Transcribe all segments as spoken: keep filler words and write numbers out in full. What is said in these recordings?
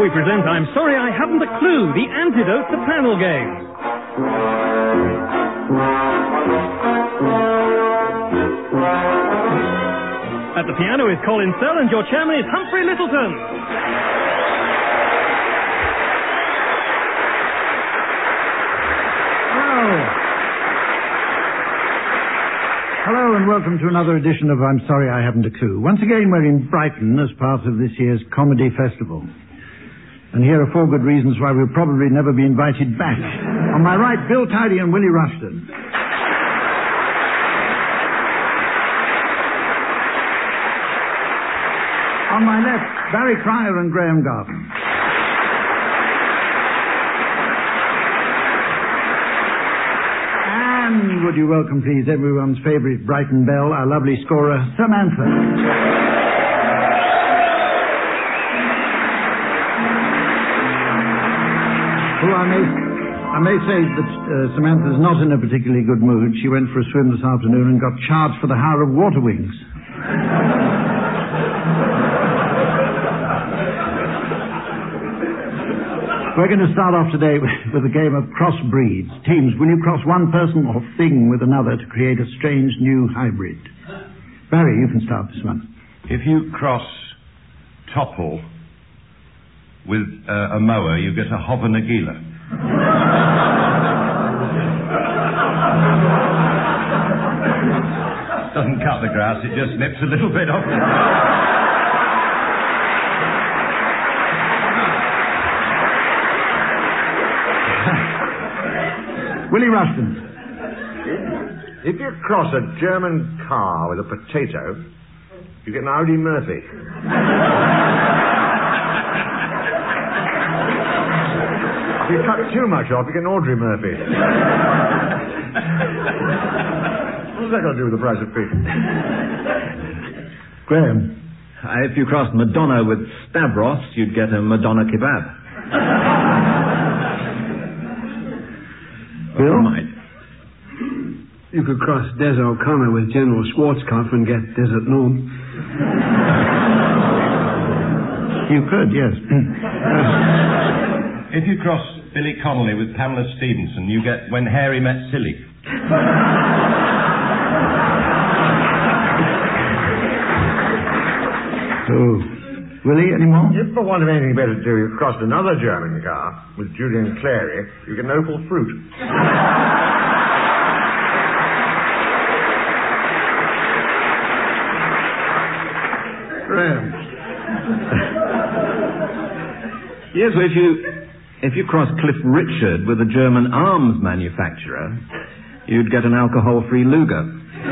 we present I'm Sorry I Haven't a Clue, the antidote to panel games. At the piano is Colin Sell and your chairman is Humphrey Littleton. Hello and welcome to another edition of I'm Sorry I Haven't a Clue. Once again we're in Brighton as part of this year's Comedy Festival. And here are four good reasons why we'll probably never be invited back. On my right, Bill Tidy and Willie Rushton. On my left, Barry Cryer and Graham Garden. And would you welcome, please, everyone's favourite Brighton belle, our lovely scorer, Samantha. Who I may, I may say that uh, Samantha's not in a particularly good mood. She went for a swim this afternoon and got charged for the hire of water wings. We're going to start off today with a game of crossbreeds. Teams, will you cross one person or thing with another to create a strange new hybrid? Barry, you can start this one. If you cross Topple with uh, a mower, you get a Hova Nagila. Doesn't cut the grass, it just nips a little bit off it. Willie Rushton. If you cross a German car with a potato, you get an Audi Murphy. If you cut too much off, you get an Audrey Murphy. What's that got to do with the price of fish? Graham. Uh, if you crossed Madonna with Stavros, you'd get a Madonna kebab. Bill? Might. You could cross Des O'Connor with General Schwarzkopf and get Desert Gnome. You could, yes. If you cross Billy Connolly with Pamela Stevenson, you get When Harry Met Silly. Oh. Willie, any more? If for want of anything better to do, you crossed another German car with Julian Clary, you get an opal fruit. Graham. Yes, well, if you if you cross Cliff Richard with a German arms manufacturer, you'd get an alcohol-free Luger.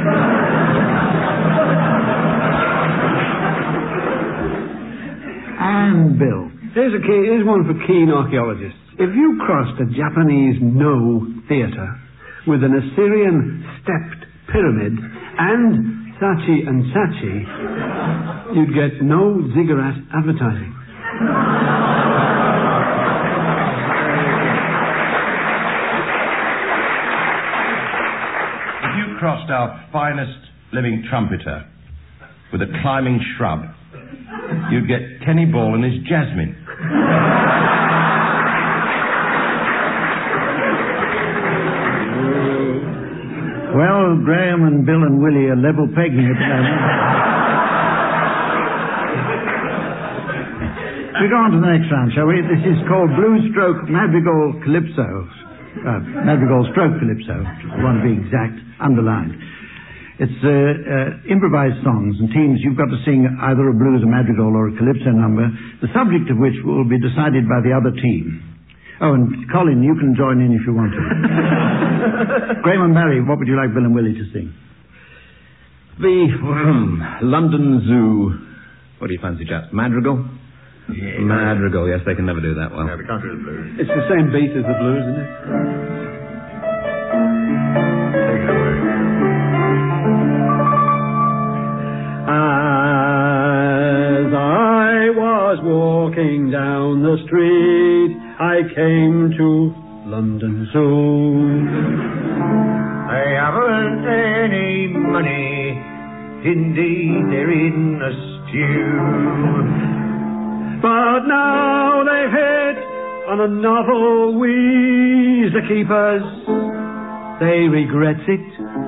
And Bill. Here's, a key, here's one for keen archaeologists. If you crossed a Japanese No theatre with an Assyrian stepped pyramid and Saatchi and Saatchi, you'd get no ziggurat advertising. If you crossed our finest living trumpeter with a climbing shrub, you'd get Kenny Ball and his Jasmine. Well, Graham and Bill and Willie are level pegging at the moment. We go on to the next round, shall we? This is called Blue Stroke Madrigal Calypso. Uh, Madrigal Stroke Calypso, if you want to be exact, underlined. It's uh, uh, improvised songs, and teams, you've got to sing either a blues, a madrigal, or a calypso number, the subject of which will be decided by the other team. Oh, and Colin, you can join in if you want to. Graham and Barry, what would you like Bill and Willie to sing? The um, London Zoo. What do you fancy, chaps? Madrigal? Yeah. Madrigal, yes, they can never do that well. Yeah, the country of the blues. It's the same beat as the blues, isn't it? Take it away. As I was walking down the street, I came to London Zoo. I haven't any money, indeed they're in a stew. But now they've hit on a novel wheeze, the keepers. They regret it.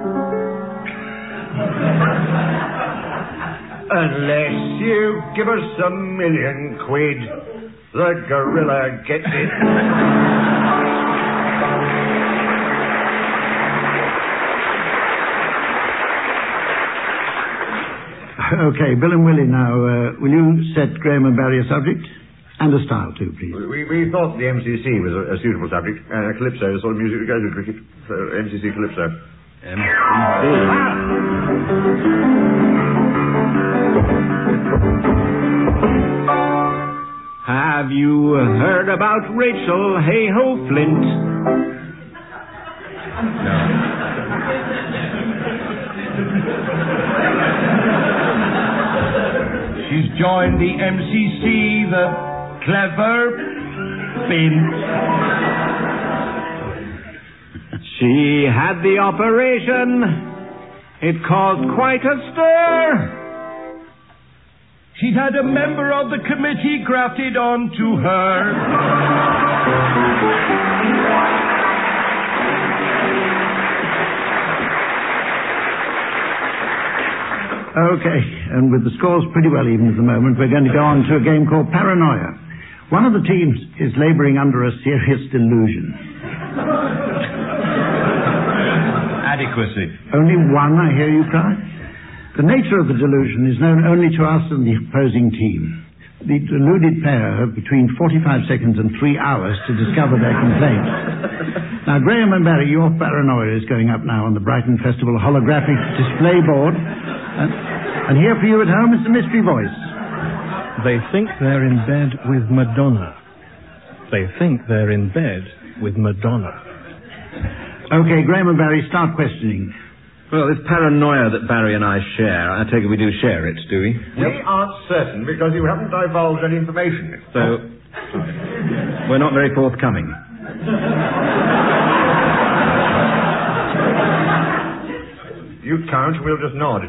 Unless you give us a million quid, the gorilla gets it. Okay, Bill and Willie now, uh, will you set Graham and Barry a subject? And a style too, please. We, we thought the M C C was a, a suitable subject. Uh, Calypso, the sort of music that goes with cricket. So, M C C Calypso. M C C. Have you heard about Rachel Hey-Ho Flint? No. She's joined the M C C, the clever Bint. She had the operation. It caused quite a stir. She's had a member of the committee grafted onto her. Okay, and with the scores pretty well even at the moment, we're going to go on to a game called Paranoia. One of the teams is labouring under a serious delusion. Adequacy. Only one, I hear you cry? The nature of the delusion is known only to us and the opposing team. The deluded pair have between forty-five seconds and three hours to discover their complaint. Now, Graham and Barry, your paranoia is going up now on the Brighton Festival holographic display board. And, and here for you at home is the mystery voice. They think they're in bed with Madonna. They think they're in bed with Madonna. Okay, Graham and Barry, start questioning. Well, this paranoia that Barry and I share, I take it we do share it, do we? We aren't certain because you haven't divulged any information. So, we're not very forthcoming. You count, we'll just nod.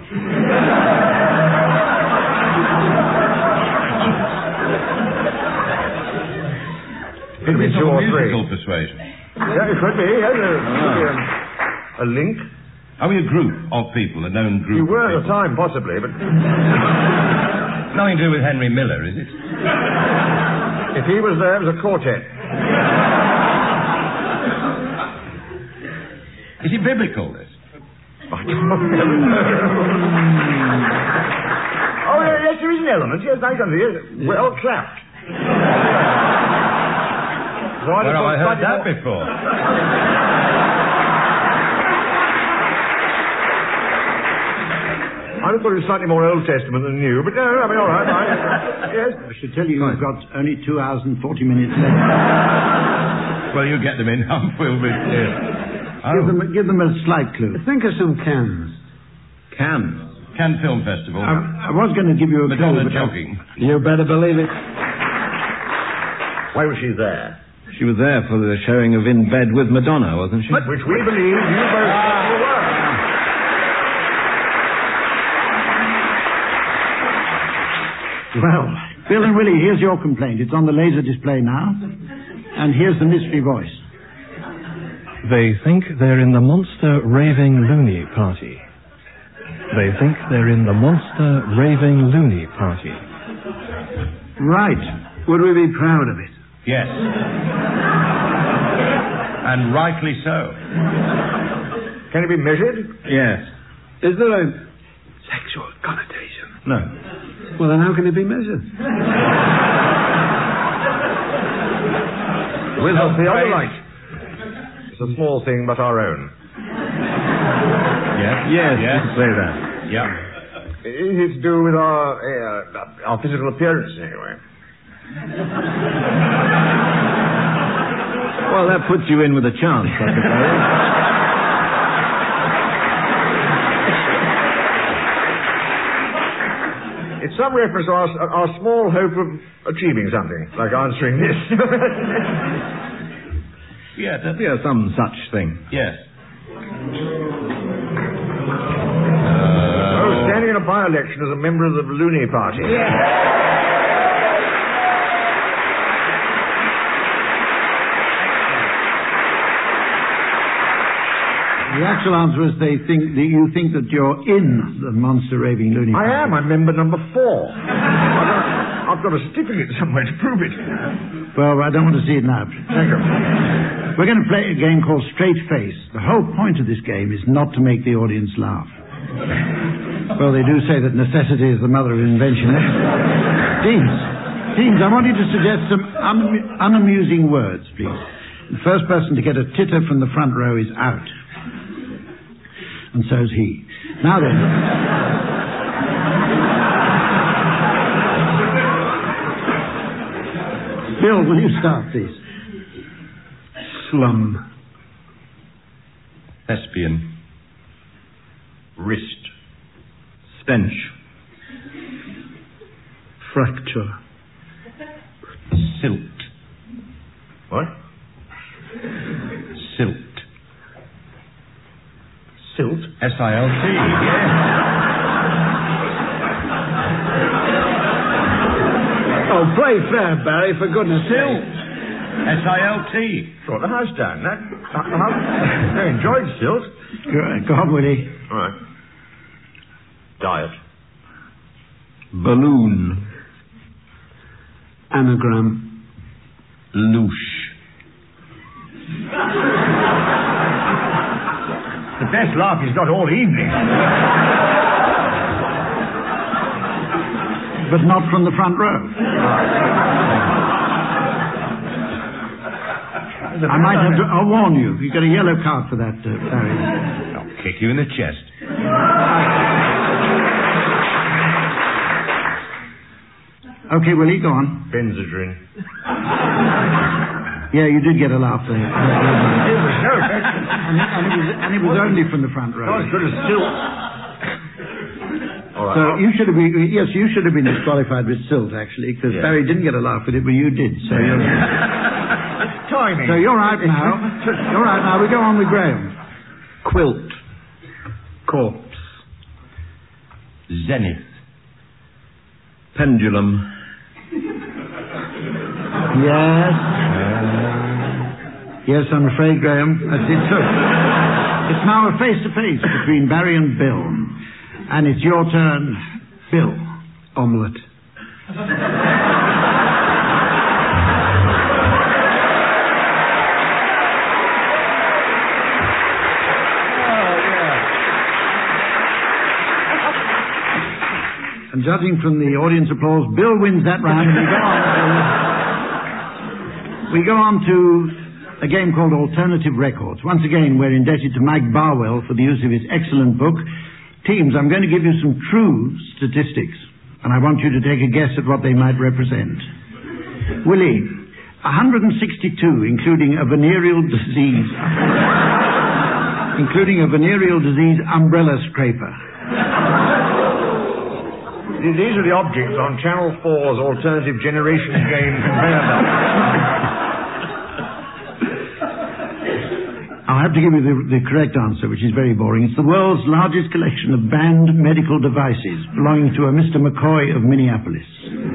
Could be It's two a or three. musical persuasion. Yeah, it could be. Yeah, there could be a, a link. Are we a group of people, a known group? You were of at the time, possibly, but Nothing to do with Henry Miller, is it? if he was there, it was a quartet. Is it biblical, this? Oh, yeah, yes, there is an element. Yes, I can see it. Well clapped. So Where have I heard that more... before? I thought it was slightly more Old Testament than New, but no, I mean, all right, fine. Yes. I should tell you, you've got only two hours and forty minutes left. Well, you get them in hump, will we? Yeah. Give, them, give them a slight clue. Think of some cans. Can. Cannes Film Festival. I, I was going to give you a Madonna clue, but jogging. You better believe it. Why was she there? She was there for the showing of In Bed with Madonna, wasn't she? Which we believe you both Ah. you were. Well, Bill and Willie, here's your complaint. It's on the laser display now. And here's the mystery voice. They think they're in the Monster Raving Loony Party. They think they're in the Monster Raving Loony Party. Right. Would we be proud of it? Yes. And rightly so. Can it be measured? Yes. Is there a sexual connotation? No. Well, then how can it be measured? With No, us the other praise. light. It's a small thing, but our own. Yes. Yes, you Yes. can say that. Yeah. Is it to do with our uh, our physical appearance, anyway? Well, that puts you in with a chance, I suppose. It's some reference to our, our small hope of achieving something, like answering this. Yeah, that, Yeah, some such thing. yes. Oh, standing in a by-election as a member of the Looney Party. The actual answer is they think that you think that you're in the Monster Raving Loony Party. I am. I'm member number four. I've got, I've got a certificate somewhere to prove it. Well, I don't want to see it now. Thank you. We're going to play a game called Straight Face. The whole point of this game is not to make the audience laugh. Well, they do say that necessity is the mother of invention. Teams, teams, I want you to suggest some un- unamusing words, please. The first person to get a titter from the front row is out. And so's he. Now then. Bill, will you start, please? Slum. Thespian. Wrist. Stench. Fracture. Silt. What? Silt. Silt? S I L T. Oh, play fair, Barry, for goodness sake. Silt. S I L T. Brought the house down, that. Uh, uh, I enjoyed Silt. Go, go on, Willie. All right. Diet. Balloon. Anagram. Loosh. The best laugh he's got all evening. But not from the front row. I might have to... I'll warn you. You get a yellow card for that, uh, Barry. I'll kick you in the chest. Okay, Willie, go on. Benzodrine. Yeah, you did get a laugh there. It was no good. And it, and, it was, and it was only from the front row. Not as good as Silt. All right. So you should have been, yes, you should have been disqualified with Silt, actually, because Yeah. Barry didn't get a laugh with it, but you did. So you're, Tiny. so you're out now. You're out now. We go on with Graham. Quilt. Corpse. Zenith. Pendulum. Yes. Yes, I'm afraid, Graham. That's it. So it's now a face-to-face between Barry and Bill. And it's your turn, Bill. Omelette. And judging from the audience applause, Bill wins that round. And we go on to, we go on to a game called Alternative Records. Once again, we're indebted to Mike Barwell for the use of his excellent book. Teams, I'm going to give you some true statistics, and I want you to take a guess at what they might represent. Willie, one hundred sixty-two, including a venereal disease, including a venereal disease umbrella scraper. These are the objects on Channel four's Alternative Generations game conveyor belt. I'll have to give you the, the correct answer, which is very boring. It's the world's largest collection of banned medical devices belonging to a Mister McCoy of Minneapolis.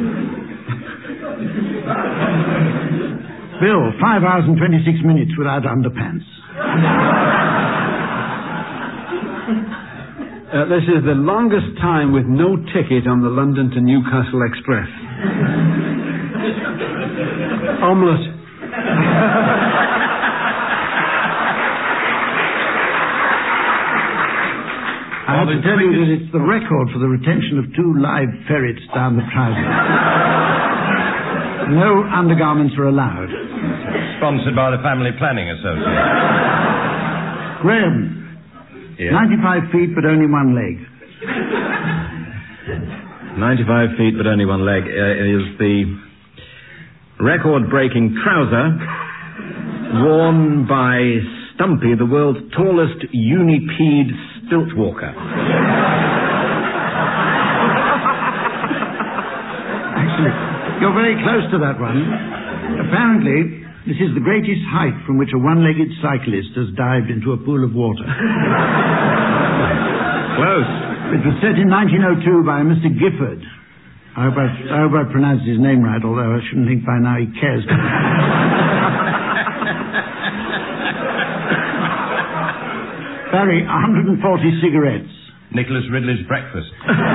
Bill, five hours and twenty-six minutes without underpants. Uh, this is the longest time with no ticket on the London to Newcastle Express. Omelette. I have to tell you that it's the record for the retention of two live ferrets down the trouser. No undergarments are allowed. Sponsored by the Family Planning Association. Graham, Yeah. ninety-five feet but only one leg. ninety-five feet but only one leg uh, is the record-breaking trouser worn by Stumpy, the world's tallest unipede stilt walker. Actually, you're very close to that one. Apparently, this is the greatest height from which a one-legged cyclist has dived into a pool of water. Close. It was set in nineteen oh two by Mister Gifford. I hope I, I hope I pronounced his name right, although I shouldn't think by now he cares. Barry, one hundred forty cigarettes. Nicholas Ridley's breakfast.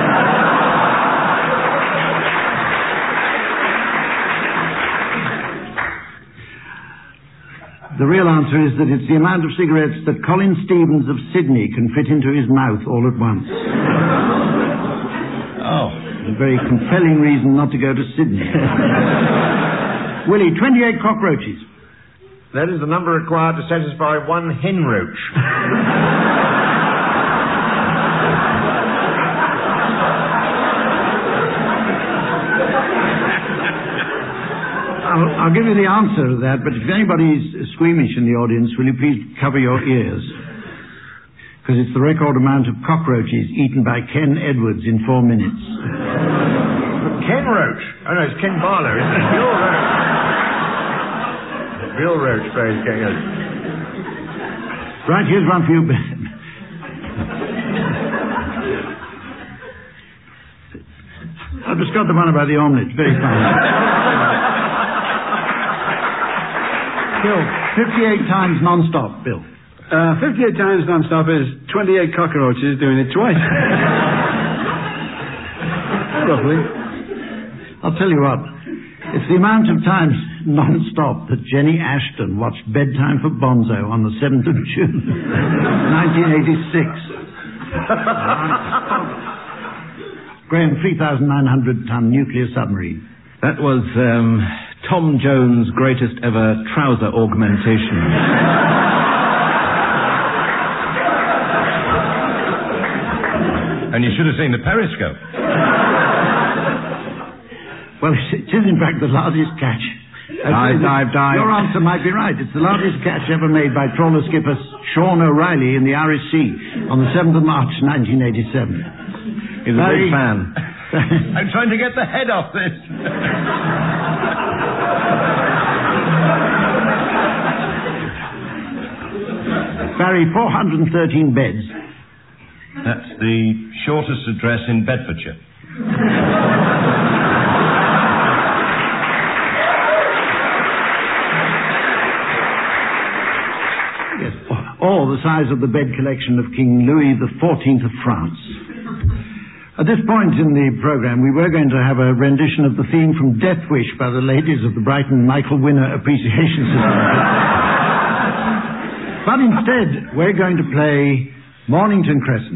The real answer is that it's the amount of cigarettes that Colin Stevens of Sydney can fit into his mouth all at once. Oh. A very compelling reason not to go to Sydney. Willie, twenty-eight cockroaches. That is the number required to satisfy one hen roach. I'll, I'll give you the answer to that, but if anybody's squeamish in the audience, will you please cover your ears? Because it's the record amount of cockroaches eaten by Ken Edwards in four minutes. Ken Roach? Oh no, it's Ken Barlow, isn't it? Bill Roach. Bill Roach plays Ken Edwards. Right, here's one for you, Ben. I've just got the one about the omelette. Very fine. Bill, fifty-eight times non-stop, Bill. Uh, fifty-eight times non-stop is twenty-eight cockroaches doing it twice. Roughly. I'll tell you what. It's the amount of times non-stop that Jenny Ashton watched Bedtime for Bonzo on the seventh of June, nineteen eighty-six. Graham, three thousand nine hundred ton nuclear submarine. That was um, Tom Jones' greatest ever trouser augmentation. And you should have seen the periscope. Well, it is in fact the largest catch. Dive, dive, dive. Your answer might be right. It's the largest catch ever made by trawler skipper Sean O'Reilly in the Irish Sea on the seventh of March, nineteen eighty-seven. He's a Very... big fan. I'm trying to get the head off this. Barry, four hundred thirteen beds. That's the shortest address in Bedfordshire. Yes, or the size of the bed collection of King Louis the fourteenth of France. At this point in the programme, we were going to have a rendition of the theme from Death Wish by the ladies of the Brighton Michael Winner Appreciation Society. But instead, we're going to play Mornington Crescent.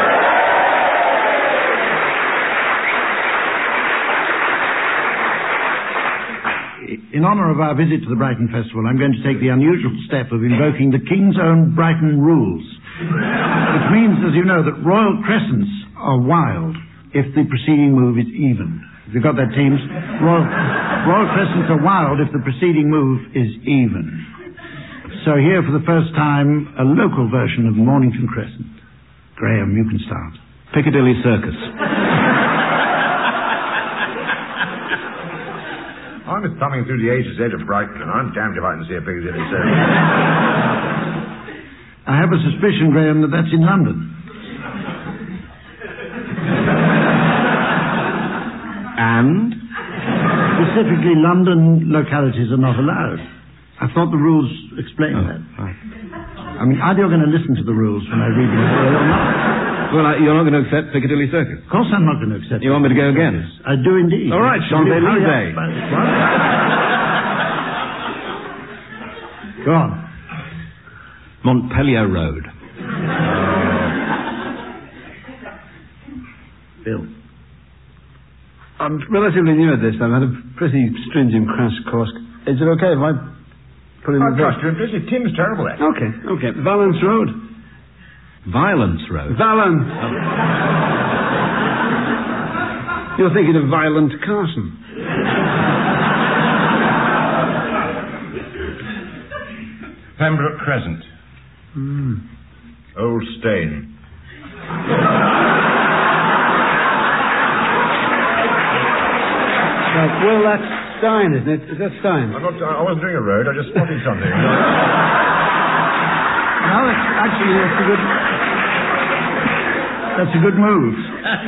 In honour of our visit to the Brighton Festival, I'm going to take the unusual step of invoking the King's Own Brighton rules, which means, as you know, that royal crescents are wild if the preceding move is even. Have you got that, teams? Royal, royal crescents are wild if the preceding move is even. So here, for the first time, a local version of Mornington Crescent. Graham, you can start. Piccadilly Circus. I'm just thumbing through the A to Z of Brighton, and I'm damned if I can see a Piccadilly Circus. I have a suspicion, Graham, that that's in London. And? Specifically, London localities are not allowed. I thought the rules explained Oh, that. right. I mean, either you're going to listen to the rules when I read them or not. Well, I, you're not going to accept Piccadilly Circus. Of course I'm not going to accept You it. want me to go again? I do indeed. All right, Champs-Élysées. Go on. Montpellier Road. Bill. I'm relatively new at this. I've had a pretty stringent crash course. Is it okay if I put in I the trust you implicitly. Tim's terrible at it. Okay, okay. Valence Road. Violence Road. Valence. You're thinking of Violent Carson. Pembroke Crescent. Mm. Old Stain. Right, well, that's Stein, isn't it? Is that Stein? I'm not, I wasn't doing a road, I just spotted something. No, it's, actually, that's a good... That's a good move.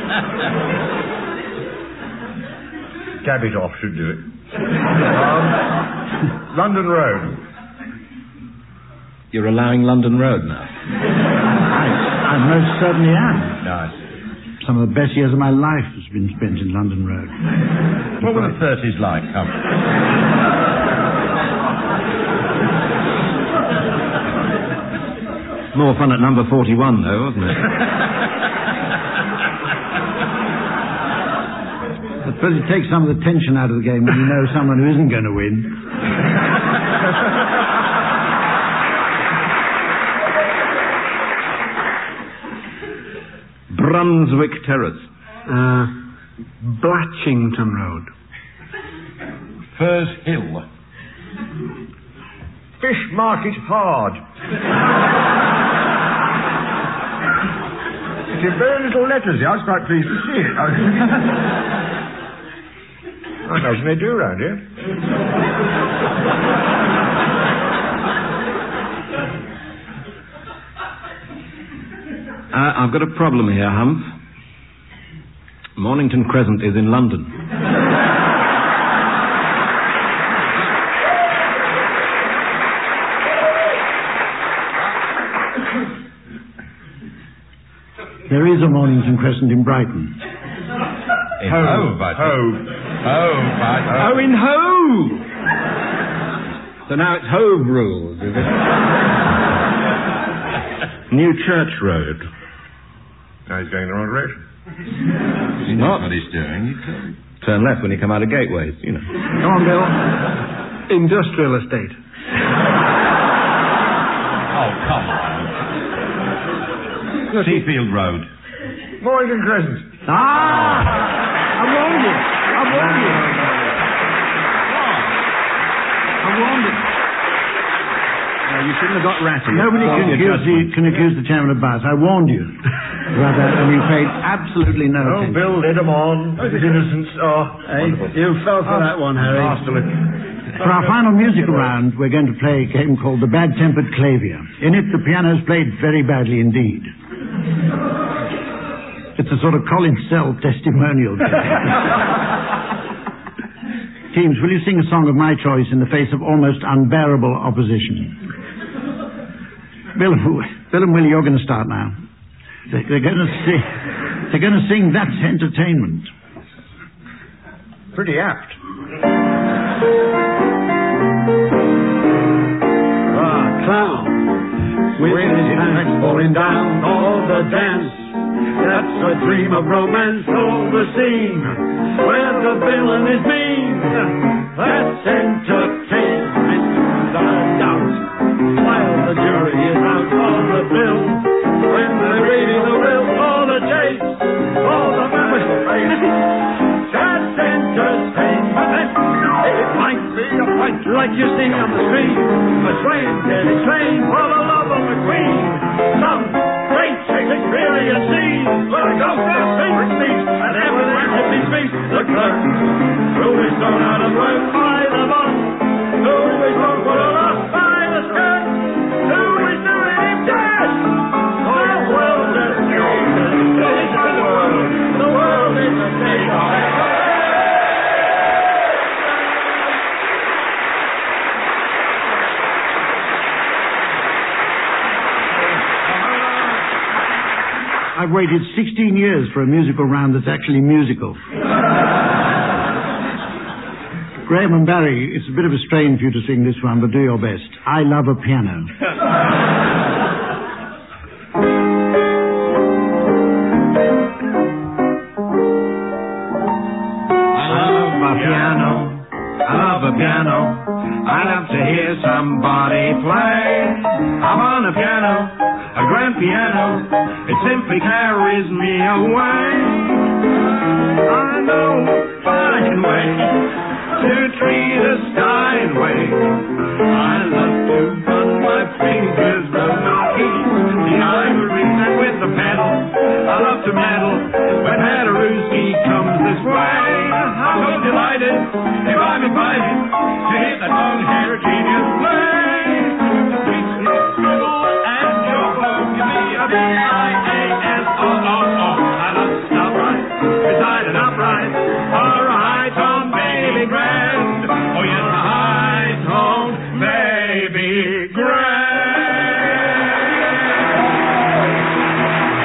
Cabbage off should do it. Um, London Road. You're allowing London Road now. I most certainly am. Nice. Some of the best years of my life has been spent in London Road. What were the thirties like? Come. More fun at number forty-one, though, wasn't it? I suppose it takes some of the tension out of the game when you know someone who isn't going to win. Brunswick Terrace. Uh, Blatchington Road. Furs Hill. Fish Market Hard. It's in very little letters here. I was quite pleased to see it. I know they do around here. Uh, I've got a problem here, Humph. Mornington Crescent is in London. There is a Mornington Crescent in Brighton. In Hove, I think. Hove. Hove, I think. Oh, in Hove! So now it's Hove rules, is it? New Church Road. Now he's going in the wrong direction. He knows what he's doing. He can. Turn left when you come out of Gateways, you know. Come on, Bill. Industrial Estate. Oh, come on. Seafield Road. Mornington Crescent. Ah! I warned you. I warned you. I warned you. No, you shouldn't have got ratty. Nobody It's can all your accuse, the, judgment. can accuse the chairman of bias. I warned you about that, and you paid absolutely no Oh, attention. Bill led him on. His innocence. Oh, wonderful. You fell for that one, Harry. Masterly. For our final musical round, we're going to play a game called The Bad-Tempered Clavier. In it, the piano's played very badly indeed. It's a sort of Colin Sell testimonial game. Teams, will you sing a song of my choice in the face of almost unbearable opposition? Bill, Bill and Willie, you're going to start now. They're, they're going to sing. They're going to sing That's Entertainment. Pretty apt. Ah, clown. With his hands falling down all the dance. That's a dream of romance over the scene where the villain is mean. That's entertainment, without a doubt. While the jury is out on the bill, when they're reading the will for the chase, all the members face. That's entertainment. It might be a fight like you see on the street, a train getting trained for the love of the queen. Some great Shakespearean scene, where the ghost has secret speech, and everything will be speech. The clerk will be thrown out of work by the boss, who will be thrown for a loss by the skirt, who is doing him dead. For the world is the world, the world is the stage of it. I've waited sixteen years for a musical round that's actually musical. Graham and Barry, it's a bit of a strain for you to sing this one, but do your best. I love a piano. I love my piano. I love a piano. I love to hear somebody play. I'm on a piano, a grand piano. It simply carries me away. I know a fine way to treat a Stein way. I love to run my fingers round the keys, the ivory and with the pedal. I love to meddle when Paderewski comes this way. I'm so delighted if I'm invited to hit that long-haired genius play. Sweet, sweet, scribble and jumbo, give me a B I A S O O O. I love to stop right beside an upright or a high tone baby grand. Oh yes, a high tone baby grand.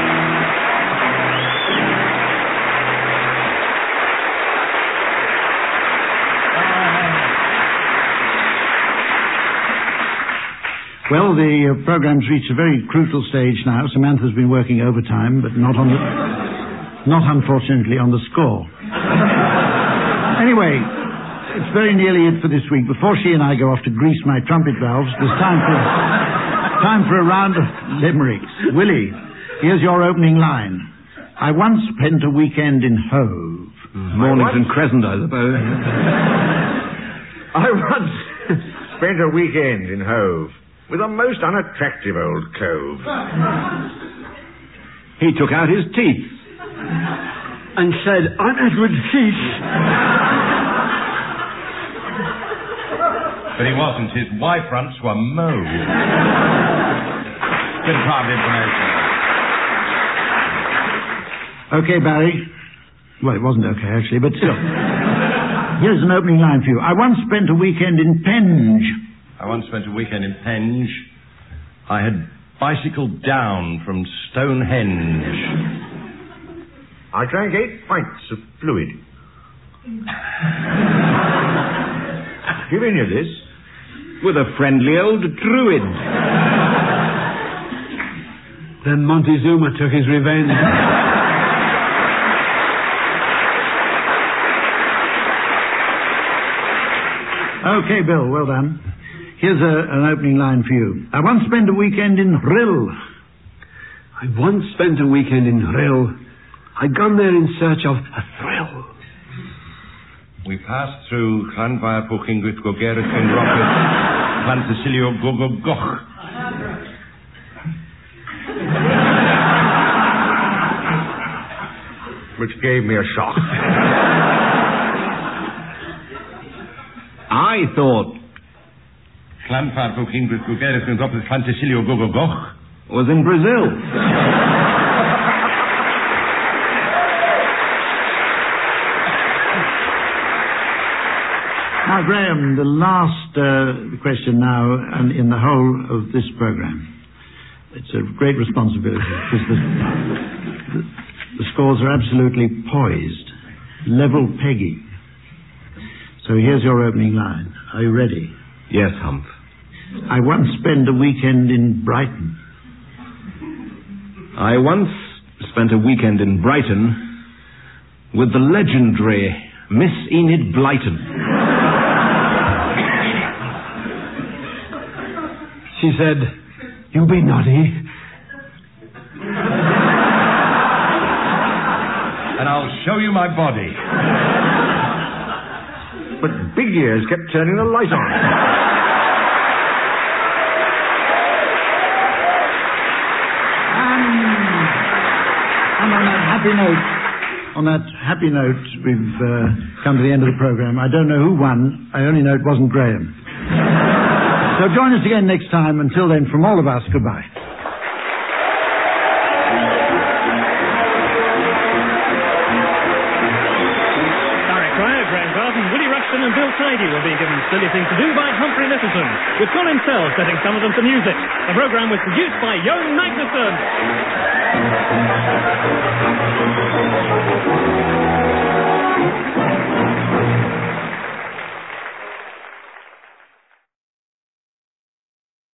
Bill, the uh, programme's reached a very crucial stage now. Samantha's been working overtime, but not on the, not unfortunately on the score. Anyway, it's very nearly it for this week. Before she and I go off to grease my trumpet valves, there's time for time for a round of limericks. Willie, here's your opening line. I once spent a weekend in Hove. Mornington Crescent, I suppose. I once spent a weekend in Hove with a most unattractive old cove. He took out his teeth And said, I'm Edward Heath. But he wasn't. His Y fronts were mauve. Bit of private information. Okay, Barry. Well, it wasn't okay, actually, but still. Here's an opening line for you. I once spent a weekend in Penge. I once spent a weekend in Penge. I had bicycled down from Stonehenge. I drank eight pints of fluid. Giving you this. with a friendly old druid. Then Montezuma took his revenge. Okay, Bill, well done. Here's a, an opening line for you. I once spent a weekend in Rhyl. I once spent a weekend in Rhyl. I'd gone there in search of a thrill. We passed through Llanfair Pwllgwyngyll Gogerych and Rocket, Llantysilio Gogogoch. Which gave me a shock. I thought Llanfair Pwllgwyngyll Gogerych and Rocket, Llantysilio Gogogoch was in Brazil. Now, Graham, the last uh, question now and in the whole of this programme. It's a great responsibility because the, the, the scores are absolutely poised, level pegging. So here's your opening line. Are you ready? Yes, Humph. I once spent a weekend in Brighton. I once spent a weekend in Brighton with the legendary Miss Enid Blyton. She said, you be naughty. And I'll show you my body. But Big Ears kept turning the light on. And on that happy note, on that happy note, we've uh, come to the end of the programme. I don't know who won. I only know it wasn't Graham. So join us again next time. Until then, from all of us, goodbye. Barry Cryer, Graham Garden, Willie Rushton and Bill Tidy will be given Silly Thing to Do by Humphrey Littleton, with Colin Sells setting some of them to music. The programme was produced by Jon Magnuson.